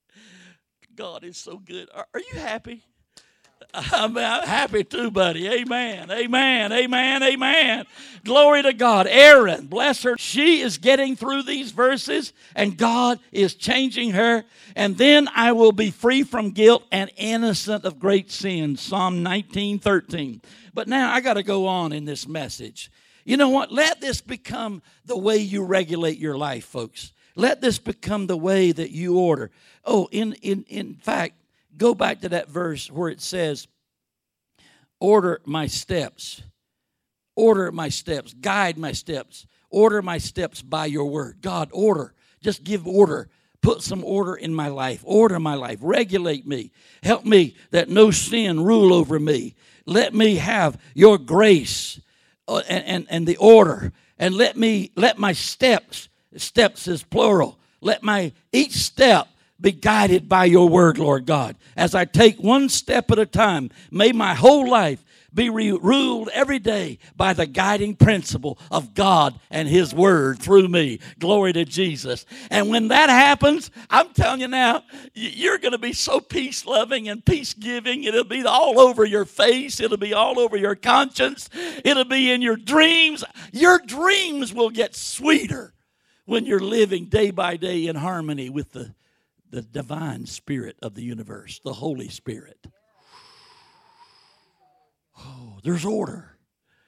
God is so good. Are, are you happy? I'm, I'm happy too, buddy. Amen. Amen. Amen. Amen. Glory to God. Erin, bless her. She is getting through these verses, and God is changing her. And then I will be free from guilt and innocent of great sin. Psalm nineteen thirteen. But now I got to go on in this message. You know what? Let this become the way you regulate your life, folks. Let this become the way that you order. Oh, in in in fact, go back to that verse where it says, order my steps. Order my steps. Guide my steps. Order my steps by your word. God, order. Just give order. Put some order in my life. Order my life. Regulate me. Help me that no sin rule over me. Let me have your grace and, and, and the order. And let me let my steps, steps is plural. Let my each step be guided by your word, Lord God. As I take one step at a time, may my whole life be re- ruled every day by the guiding principle of God and his word through me. Glory to Jesus. And when that happens, I'm telling you now, you're going to be so peace-loving and peace-giving. It'll be all over your face. It'll be all over your conscience. It'll be in your dreams. Your dreams will get sweeter when you're living day by day in harmony with the the divine spirit of the universe, the Holy Spirit. Oh, there's order.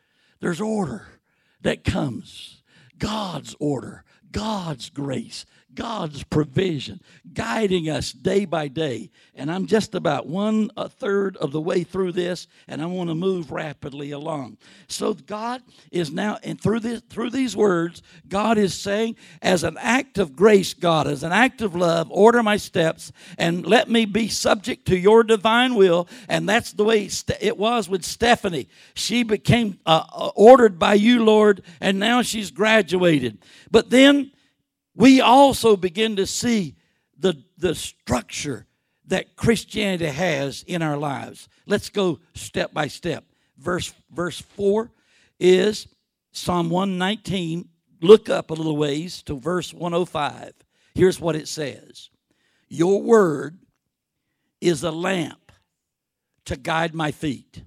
There's order that comes. God's order, God's grace, God's provision, guiding us day by day. And I'm just about one a third of the way through this, and I want to move rapidly along. So God is now, and through this, through these words, God is saying, as an act of grace, God, as an act of love, order my steps and let me be subject to your divine will. And that's the way it was with Stephanie. She became uh, ordered by you, Lord, and now she's graduated. But then we also begin to see the, the structure that Christianity has in our lives. Let's go step by step. Verse, verse four is Psalm one nineteen. Look up a little ways to verse one oh five. Here's what it says. Your word is a lamp to guide my feet.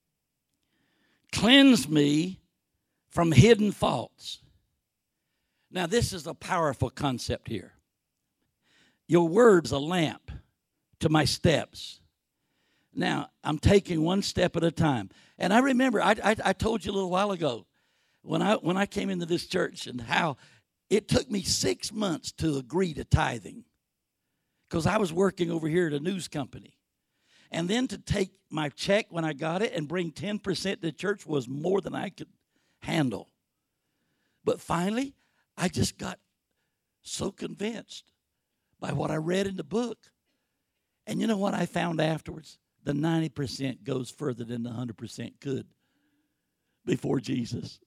Cleanse me from hidden faults. Now, this is a powerful concept here. Your word's a lamp to my steps. Now, I'm taking one step at a time. And I remember, I, I, I told you a little while ago, when I, when I came into this church and how it took me six months to agree to tithing because I was working over here at a news company. And then to take my check when I got it and bring ten percent to church was more than I could handle. But finally, I just got so convinced by what I read in the book. And you know what I found afterwards? The ninety percent goes further than the one hundred percent could before Jesus.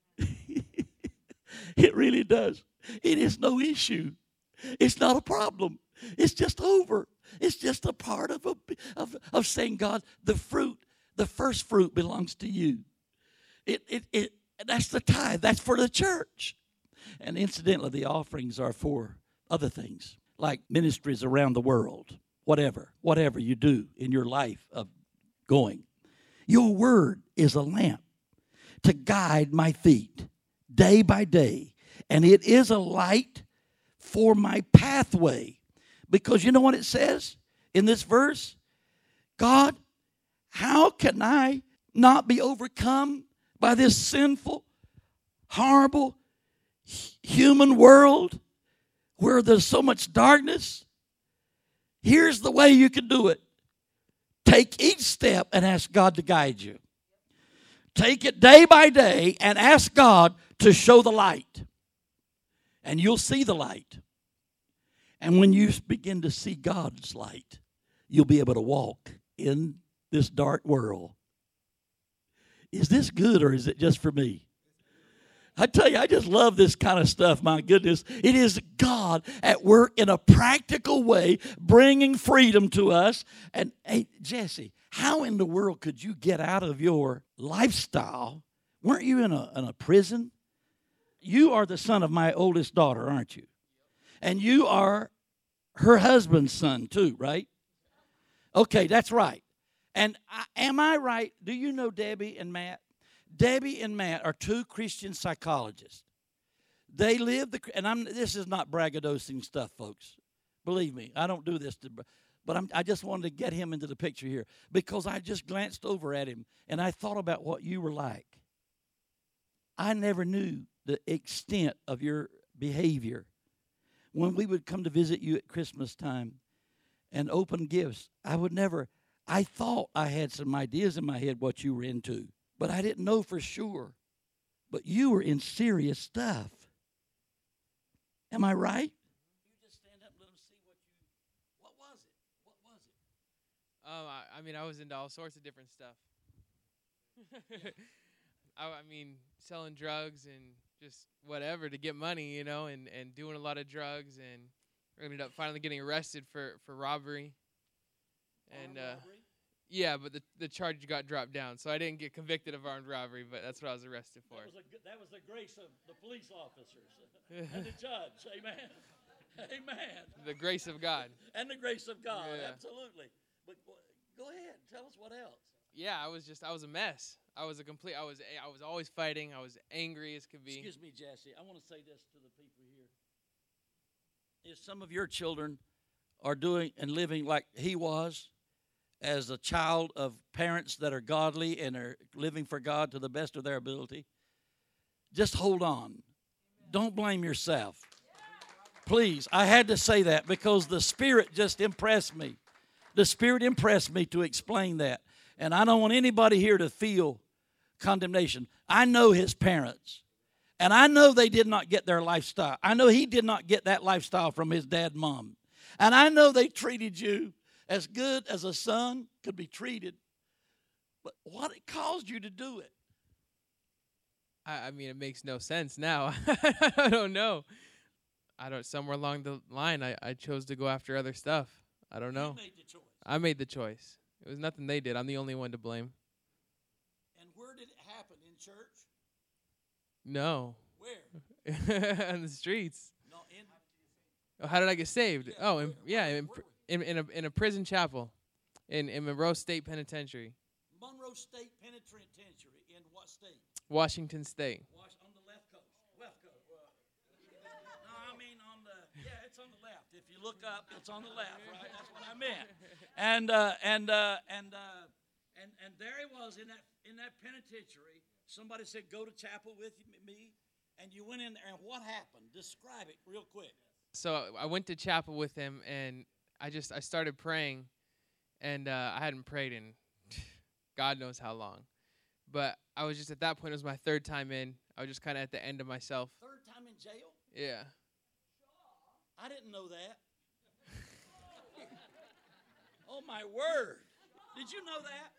It really does. It is no issue. It's not a problem. It's just over. It's just a part of, a, of, of saying, God, the fruit, the first fruit belongs to you. It, it, it, that's the tithe. That's for the church. And incidentally, the offerings are for other things, like ministries around the world, whatever, whatever you do in your life of going. Your word is a lamp to guide my feet day by day, and it is a light for my pathway. Because you know what it says in this verse? God, how can I not be overcome by this sinful, horrible, human world where there's so much darkness? Here's the way you can do it. Take each step and ask God to guide you. Take it day by day and ask God to show the light. And you'll see the light. And when you begin to see God's light, you'll be able to walk in this dark world. Is this good or is it just for me? I tell you, I just love this kind of stuff. My goodness. It is God at work in a practical way, bringing freedom to us. And, hey, Jesse, how in the world could you get out of your lifestyle? Weren't you in a, in a prison? You are the son of my oldest daughter, aren't you? And you are her husband's son too, right? Okay, that's right. And I, am I right? Do you know Debbie and Matt? Debbie and Matt are two Christian psychologists. They live the, and I'm. This is not braggadocious stuff, folks. Believe me, I don't do this to, but I'm, I just wanted to get him into the picture here because I just glanced over at him and I thought about what you were like. I never knew the extent of your behavior. When we would come to visit you at Christmas time and open gifts, I would never, I thought I had some ideas in my head what you were into, but I didn't know for sure. But you were in serious stuff. Am I right? You just stand up and let them see what you, what was it? What was it? Um, I, I mean, I was into all sorts of different stuff. I, I mean, selling drugs and just whatever to get money, you know, and, and doing a lot of drugs, and ended up finally getting arrested for, for robbery. And uh, robbery? Yeah, but the the charge got dropped down, so I didn't get convicted of armed robbery, but that's what I was arrested for. That was, a, that was the grace of the police officers and the judge. Amen. Amen. The grace of God. And the grace of God, yeah. Absolutely. But go ahead, tell us what else. Yeah, I was just, I was a mess. I was a complete, I was, I was always fighting. I was angry as could be. Excuse me, Jesse. I want to say this to the people here. If some of your children are doing and living like he was, as a child of parents that are godly and are living for God to the best of their ability, just hold on. Don't blame yourself. Please, I had to say that because the Spirit just impressed me. The Spirit impressed me to explain that. And I don't want anybody here to feel condemnation. I know his parents. And I know they did not get their lifestyle. I know he did not get that lifestyle from his dad and mom. And I know they treated you as good as a son could be treated. But what caused you to do it? I, I mean, it makes no sense now. I don't know. I don't. Somewhere along the line, I, I chose to go after other stuff. I don't know. You made the choice. I made the choice. It was nothing they did. I'm the only one to blame. And where did it happen? In church? No. Where? On the streets. No, in. Oh, how did I get saved? Yeah, oh, where, in, yeah, where, in, where? in in a in a prison chapel, in in Monroe State Penitentiary, Monroe State Penitentiary. In what state? Washington State. Was on the left coast. Left coast. No, I mean on the. Yeah, it's on the left. If you look up, it's on the left, right? That's what I meant. And uh, and uh, and uh, and and there he was in that in that penitentiary. Somebody said, "Go to chapel with me," and you went in there. And what happened? Describe it real quick. So I went to chapel with him, and I just I started praying, and uh, I hadn't prayed in God knows how long, but I was just at that point. It was my third time in. I was just kind of at the end of myself. Third time in jail? Yeah. I didn't know that. Oh my word! Did you know that?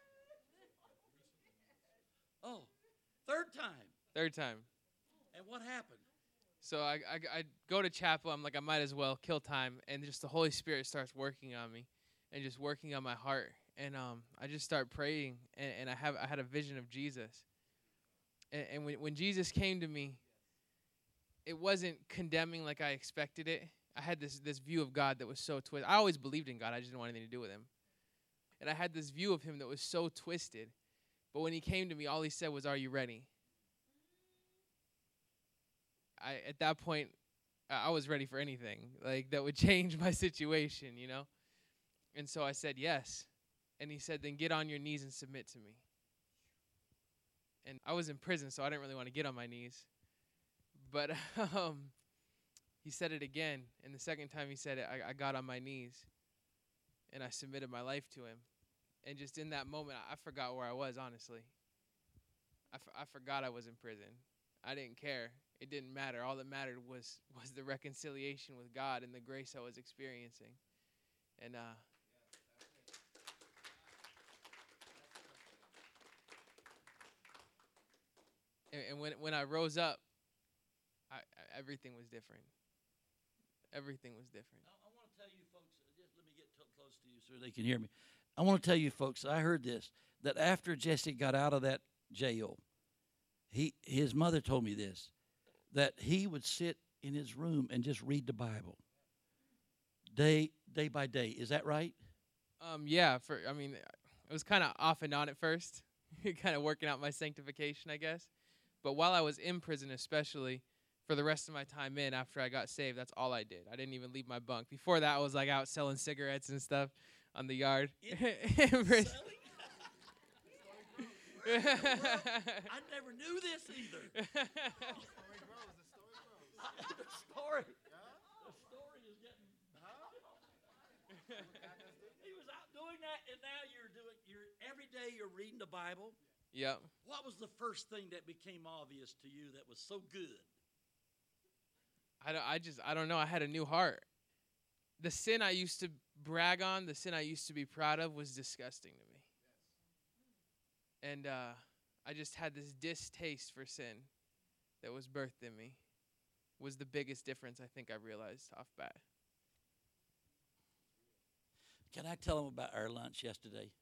Oh, third time. Third time. And what happened? So I, I, I go to chapel. I'm like, I might as well kill time. And just the Holy Spirit starts working on me and just working on my heart. And um, I just start praying. And, and I have I had a vision of Jesus. And, and when, when Jesus came to me, it wasn't condemning like I expected it. I had this, this view of God that was so twisted. I always believed in God. I just didn't want anything to do with him. And I had this view of him that was so twisted. But when he came to me, all he said was, "Are you ready?" I, at that point, I was ready for anything like that would change my situation, you know? And so I said, yes. And he said, then get on your knees and submit to me. And I was in prison, so I didn't really want to get on my knees. But um, he said it again. And the second time he said it, I, I got on my knees. And I submitted my life to him. And just in that moment, I, I forgot where I was, honestly. I, f- I forgot I was in prison. I didn't care. It didn't matter. All that mattered was was the reconciliation with God and the grace I was experiencing. And uh, and, and when when I rose up, I, I, everything was different. Everything was different. I, I want to tell you folks, just let me get t- close to you so they can hear me. I want to tell you folks, I heard this, that after Jesse got out of that jail, he his mother told me this, that he would sit in his room and just read the Bible day day by day. Is that right? Um, yeah. For I mean, it was kind of off and on at first, kind of working out my sanctification, I guess. But while I was in prison, especially for the rest of my time in, after I got saved, that's all I did. I didn't even leave my bunk. Before that, I was like out selling cigarettes and stuff on the yard. In prison. I never knew this either. The story grows. The story. The story is getting. He was out doing that, and now you're doing. You're every day. You're reading the Bible. Yep. What was the first thing that became obvious to you that was so good? I don't. I just. I don't know. I had a new heart. The sin I used to brag on, the sin I used to be proud of, was disgusting to me. And uh, I just had this distaste for sin that was birthed in me. Was the biggest difference I think I realized off bat. Can I tell them about our lunch yesterday?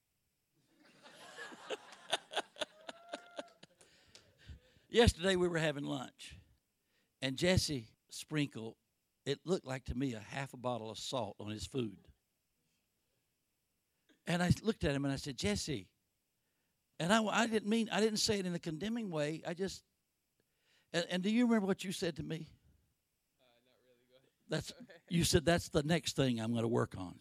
Yesterday we were having lunch, and Jesse sprinkled, it looked like to me, a half a bottle of salt on his food. And I looked at him and I said, Jesse, and I, I didn't mean, I didn't say it in a condemning way. I just, and, and do you remember what you said to me? Uh, not really. Go ahead. That's, you said that's the next thing I'm going to work on.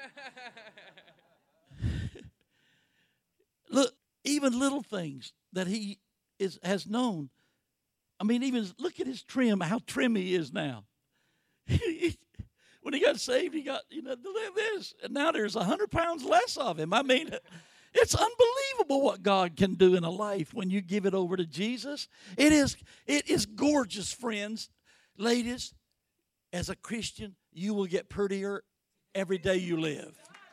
Look, even little things that he is has known. I mean, even look at his trim, how trim he is now. When he got saved, he got, you know, this. And now there's one hundred pounds less of him. I mean, it's unbelievable what God can do in a life when you give it over to Jesus. It is, it is gorgeous, friends. Ladies, as a Christian, you will get prettier every day you live.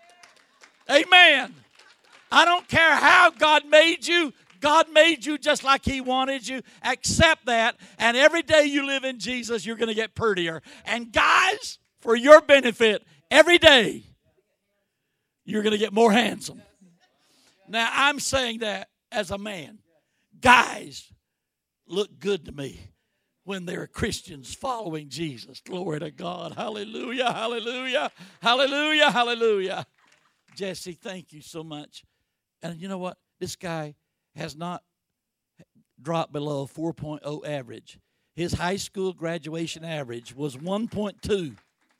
Amen. I don't care how God made you. God made you just like He wanted you. Accept that. And every day you live in Jesus, you're going to get prettier. And guys, for your benefit, every day, you're going to get more handsome. Now, I'm saying that as a man. Guys look good to me when they're Christians following Jesus. Glory to God. Hallelujah, hallelujah, hallelujah, hallelujah. Jesse, thank you so much. And you know what? This guy has not dropped below four point oh average. His high school graduation average was one point two.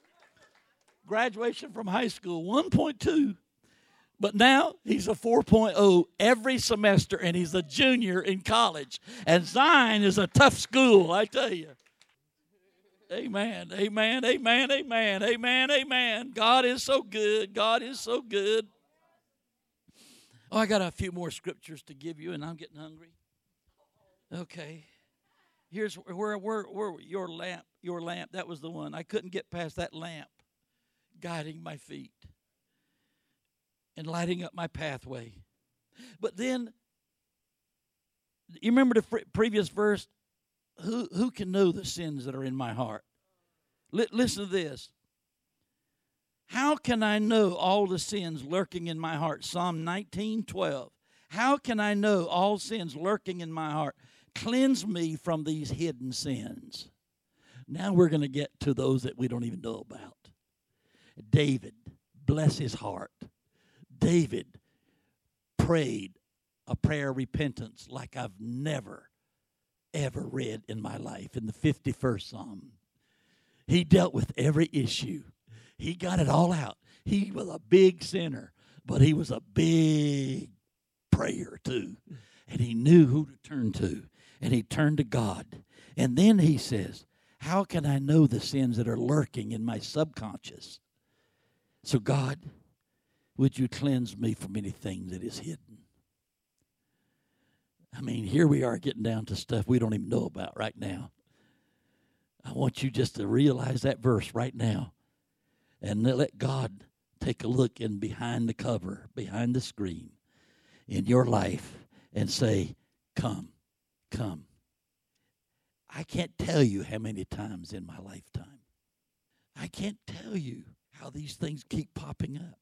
Graduation from high school, one point two. But now he's a four point oh every semester, and he's a junior in college. And Zion is a tough school, I tell you. Amen, amen, amen, amen, amen, amen. God is so good. God is so good. Oh, I got a few more scriptures to give you, and I'm getting hungry. Okay. Here's where, where, where your lamp, your lamp, that was the one. I couldn't get past that lamp guiding my feet and lighting up my pathway. But then, you remember the fr- previous verse? Who, who can know the sins that are in my heart? L- listen to this. How can I know all the sins lurking in my heart? Psalm nineteen twelve. How can I know all sins lurking in my heart? Cleanse me from these hidden sins. Now we're going to get to those that we don't even know about. David, bless his heart. David prayed a prayer of repentance like I've never, ever read in my life in the fifty-first Psalm. He dealt with every issue. He got it all out. He was a big sinner, but he was a big prayer too. And he knew who to turn to. And he turned to God. And then he says, how can I know the sins that are lurking in my subconscious? So God, would you cleanse me from anything that is hidden? I mean, here we are getting down to stuff we don't even know about right now. I want you just to realize that verse right now. And let God take a look in behind the cover, behind the screen, in your life and say, come, come. I can't tell you how many times in my lifetime. I can't tell you how these things keep popping up.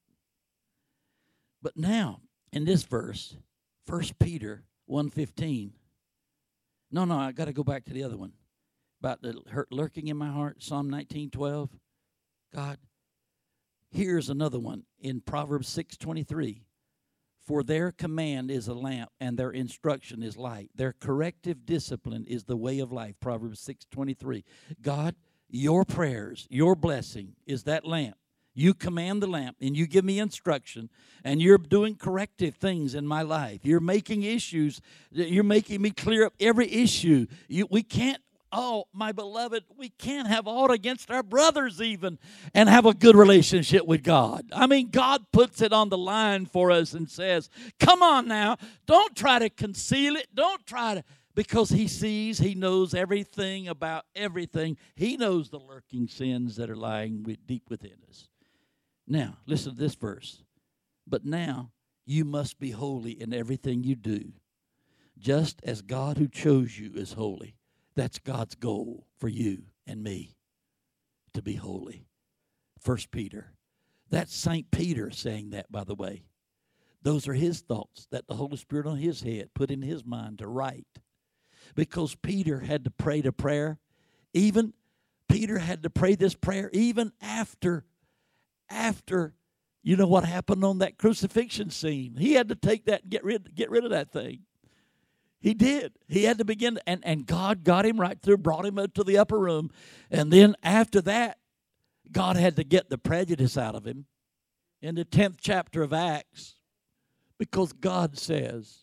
But now, in this verse, First Peter one fifteen. No, no, I got to go back to the other one. About the lurking in my heart, Psalm nineteen twelve. God, here's another one in Proverbs six twenty-three. For their command is a lamp, and their instruction is light. Their corrective discipline is the way of life, Proverbs six twenty-three. God, your prayers, your blessing is that lamp. You command the lamp, and you give me instruction, and you're doing corrective things in my life. You're making issues. You're making me clear up every issue. You, we can't, oh, my beloved, we can't have aught against our brothers even and have a good relationship with God. I mean, God puts it on the line for us and says, come on now, don't try to conceal it. Don't try to, because He sees, He knows everything about everything. He knows the lurking sins that are lying deep within us. Now, listen to this verse. But now you must be holy in everything you do, just as God who chose you is holy. That's God's goal for you and me, to be holy. First Peter. That's Saint Peter saying that, by the way. Those are his thoughts that the Holy Spirit on his head put in his mind to write. Because Peter had to pray the prayer. Even Peter had to pray this prayer even after After, you know what happened on that crucifixion scene. He had to take that and get rid, get rid of that thing. He did. He had to begin, and, and God got him right through, brought him up to the upper room. And then after that, God had to get the prejudice out of him in the tenth chapter of Acts. Because God says,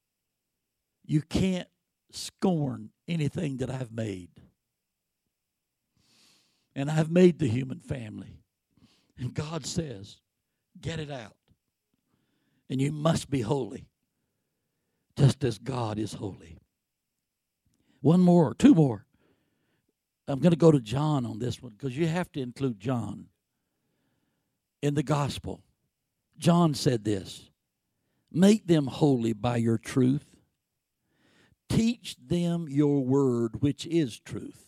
you can't scorn anything that I've made. And I've made the human family. And God says, get it out. And you must be holy, just as God is holy. One more, two more. I'm going to go to John on this one because you have to include John in the gospel. John said this, make them holy by your truth. Teach them your word, which is truth.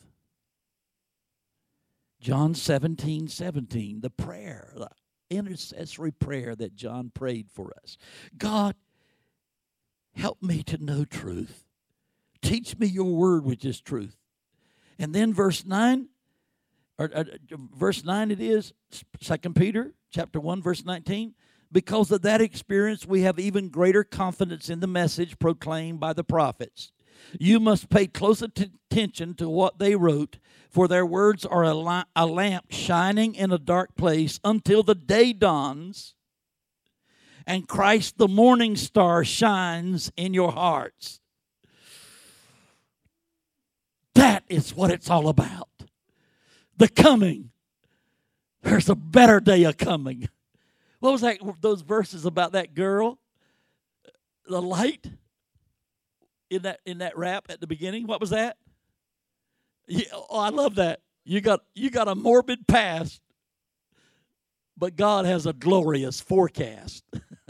John seventeen seventeen, the prayer, the intercessory prayer that John prayed for us. God, help me to know truth. Teach me your word, which is truth. And then verse nine, or, or verse nine it is, Second Peter chapter one, verse nineteen. Because of that experience, we have even greater confidence in the message proclaimed by the prophets. You must pay close attention to what they wrote, for their words are a, la- a lamp shining in a dark place until the day dawns and Christ the morning star shines in your hearts. That is what it's all about. The coming. There's a better day a coming. What was that? Those verses about that girl? The light in that in that rap at the beginning. What was that? Yeah, oh, I love that. You got you got a morbid past, but God has a glorious forecast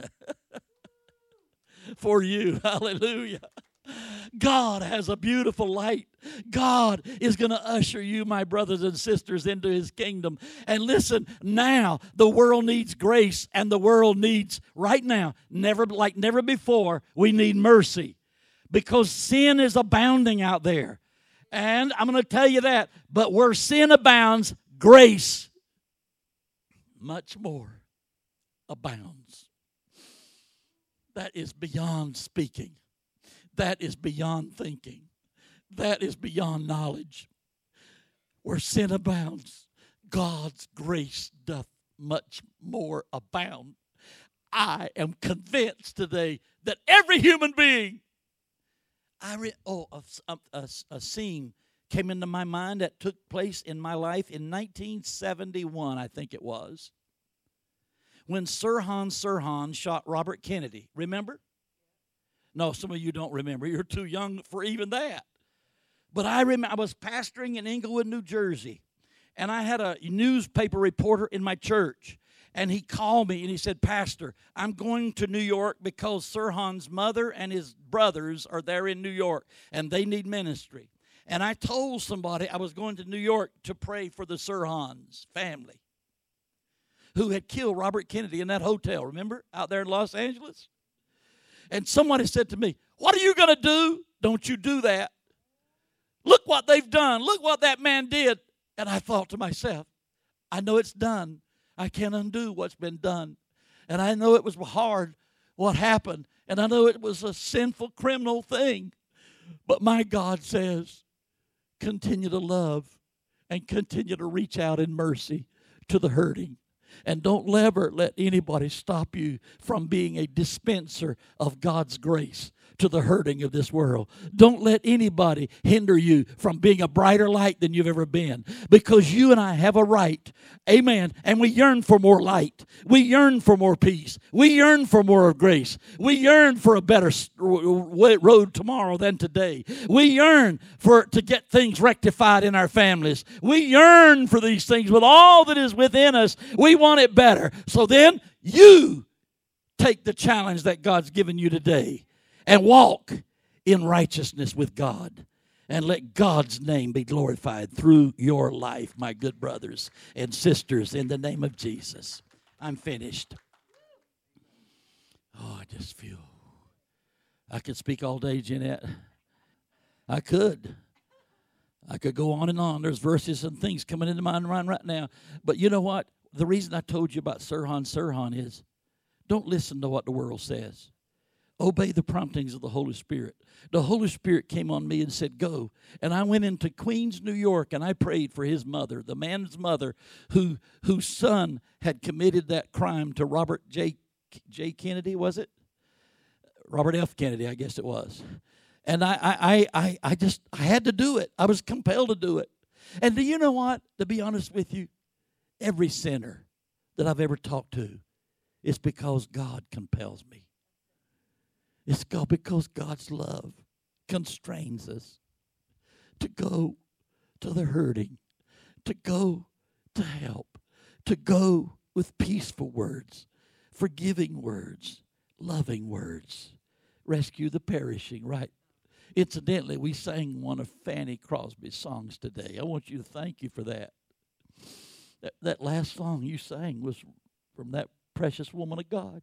for you. Hallelujah. God has a beautiful light. God is going to usher you, my brothers and sisters, into his kingdom. And listen, now the world needs grace, and the world needs, right now, never like never before, we need mercy. Because sin is abounding out there. And I'm going to tell you that, but where sin abounds, grace much more abounds. That is beyond speaking. That is beyond thinking. That is beyond knowledge. Where sin abounds, God's grace doth much more abound. I am convinced today that every human being, I re- oh, a, a, a scene came into my mind that took place in my life in nineteen seventy-one, I think it was, when Sirhan Sirhan shot Robert Kennedy. Remember? No, some of you don't remember. You're too young for even that. But I remember I was pastoring in Englewood, New Jersey, and I had a newspaper reporter in my church, and he called me and he said, Pastor, I'm going to New York because Sirhan's mother and his brothers are there in New York, and they need ministry. And I told somebody I was going to New York to pray for the Sirhan's family who had killed Robert Kennedy in that hotel, remember, out there in Los Angeles? And somebody said to me, what are you going to do? Don't you do that. Look what they've done. Look what that man did. And I thought to myself, I know it's done. I can't undo what's been done. And I know it was hard what happened. And I know it was a sinful, criminal thing. But my God says, continue to love and continue to reach out in mercy to the hurting. And don't ever let anybody stop you from being a dispenser of God's grace to the hurting of this world. Don't let anybody hinder you from being a brighter light than you've ever been. Because you and I have a right, amen, and we yearn for more light. We yearn for more peace. We yearn for more of grace. We yearn for a better road tomorrow than today. We yearn for to get things rectified in our families. We yearn for these things with all that is within us. We want it better. So then you take the challenge that God's given you today and walk in righteousness with God. And let God's name be glorified through your life, my good brothers and sisters, in the name of Jesus. I'm finished. Oh, I just feel. I could speak all day, Jeanette. I could. I could go on and on. There's verses and things coming into my mind right now. But you know what? The reason I told you about Sirhan Sirhan is don't listen to what the world says. Obey the promptings of the Holy Spirit. The Holy Spirit came on me and said, go. And I went into Queens, New York, and I prayed for his mother, the man's mother, who whose son had committed that crime to Robert J. J. Kennedy, was it? Robert F. Kennedy, I guess it was. And I, I, I, I just, I had to do it. I was compelled to do it. And do you know what? To be honest with you, every sinner that I've ever talked to, it's because God compels me. It's God, because God's love constrains us to go to the hurting, to go to help, to go with peaceful words, forgiving words, loving words, rescue the perishing, right? Incidentally, we sang one of Fanny Crosby's songs today. I want you to thank you for that. That, that last song you sang was from that precious woman of God.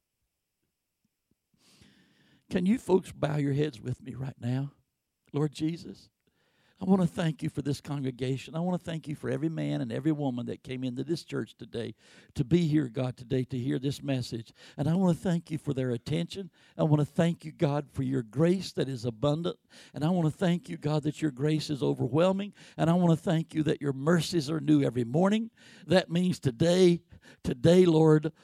Can you folks bow your heads with me right now? Lord Jesus, I want to thank you for this congregation. I want to thank you for every man and every woman that came into this church today to be here, God, today to hear this message. And I want to thank you for their attention. I want to thank you, God, for your grace that is abundant. And I want to thank you, God, that your grace is overwhelming. And I want to thank you that your mercies are new every morning. That means today, today, Lord,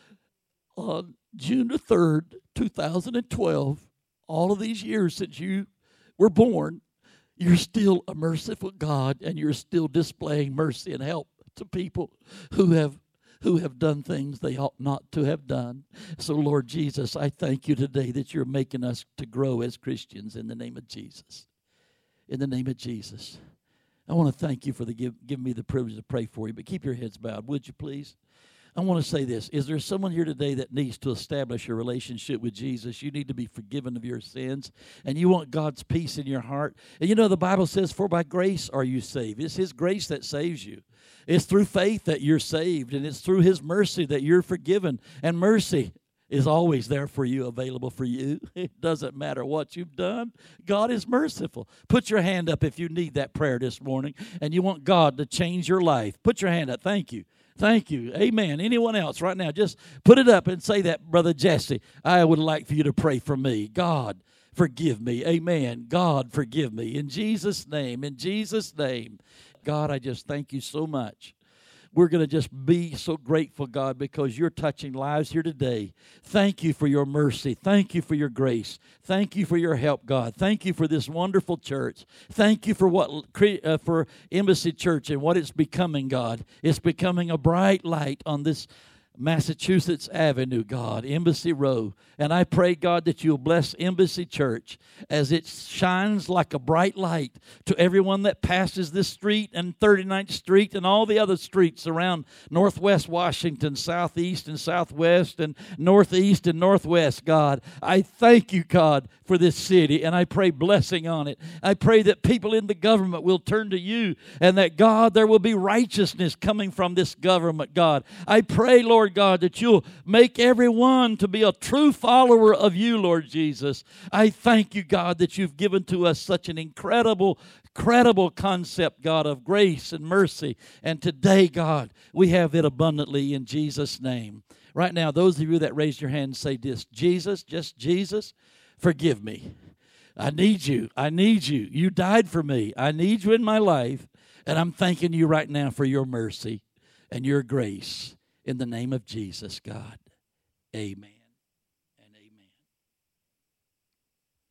on June the third, two thousand twelve, all of these years since you were born, you're still a merciful God, and you're still displaying mercy and help to people who have who have done things they ought not to have done. So, Lord Jesus, I thank you today that you're making us to grow as Christians in the name of Jesus. In the name of Jesus. I want to thank you for the give, giving me the privilege to pray for you, but keep your heads bowed, would you please? I want to say this. Is there someone here today that needs to establish a relationship with Jesus? You need to be forgiven of your sins, and you want God's peace in your heart. And you know the Bible says, for by grace are you saved. It's his grace that saves you. It's through faith that you're saved, and it's through his mercy that you're forgiven. And mercy is always there for you, available for you. It doesn't matter what you've done. God is merciful. Put your hand up if you need that prayer this morning, and you want God to change your life. Put your hand up. Thank you. Thank you. Amen. Anyone else right now, just put it up and say that, Brother Jesse. I would like for you to pray for me. God, forgive me. Amen. God, forgive me. In Jesus' name, in Jesus' name. God, I just thank you so much. We're going to just be so grateful, God, because you're touching lives here today. Thank you for your mercy. Thank you for your grace. Thank you for your help, God. Thank you for this wonderful church. Thank you for what uh, for Embassy Church and what it's becoming, God. It's becoming a bright light on this Massachusetts Avenue, God, Embassy Row. And I pray, God, that you'll bless Embassy Church as it shines like a bright light to everyone that passes this street and thirty-ninth Street and all the other streets around Northwest Washington, Southeast and Southwest and Northeast and Northwest, God. I thank you, God, for this city, and I pray blessing on it. I pray that people in the government will turn to you, and that, God, there will be righteousness coming from this government, God. I pray, Lord God, that you'll make everyone to be a true follower of you, Lord Jesus. I thank you, God, that you've given to us such an incredible, incredible concept, God, of grace and mercy. And today, God, we have it abundantly in Jesus' name. Right now, those of you that raised your hand say this, Jesus, just Jesus, forgive me. I need you. I need you. You died for me. I need you in my life. And I'm thanking you right now for your mercy and your grace. In the name of Jesus, God. Amen.